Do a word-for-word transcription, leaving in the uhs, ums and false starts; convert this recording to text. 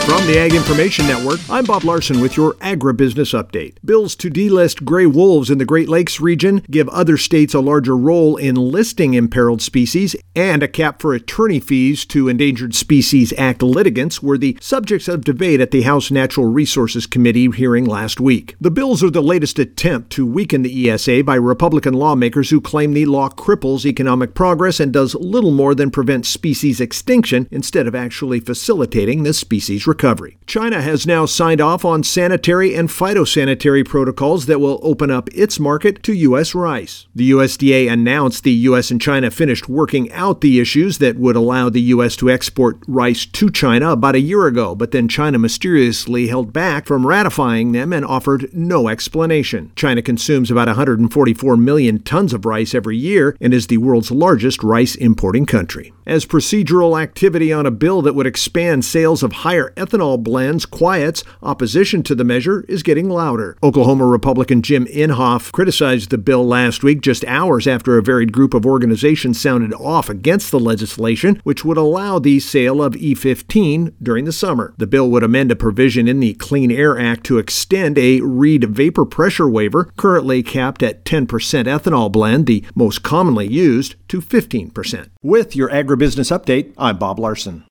From the Ag Information Network, I'm Bob Larson with your agribusiness update. Bills to delist gray wolves in the Great Lakes region, give other states a larger role in listing imperiled species, and a cap for attorney fees to Endangered Species Act litigants were the subjects of debate at the House Natural Resources Committee hearing last week. The bills are the latest attempt to weaken the E S A by Republican lawmakers who claim the law cripples economic progress and does little more than prevent species extinction instead of actually facilitating the species recovery. Recovery. China has now signed off on sanitary and phytosanitary protocols that will open up its market to U S rice. The U S D A announced the U S and China finished working out the issues that would allow the U S to export rice to China about a year ago, but then China mysteriously held back from ratifying them and offered no explanation. China consumes about one hundred forty-four million tons of rice every year and is the world's largest rice importing country. As procedural activity on a bill that would expand sales of higher ethanol blends quiets, opposition to the measure is getting louder. Oklahoma Republican Jim Inhofe criticized the bill last week just hours after a varied group of organizations sounded off against the legislation, which would allow the sale of E fifteen during the summer. The bill would amend a provision in the Clean Air Act to extend a Reid vapor pressure waiver, currently capped at ten percent ethanol blend, the most commonly used, to fifteen percent. With your agribusiness update, I'm Bob Larson.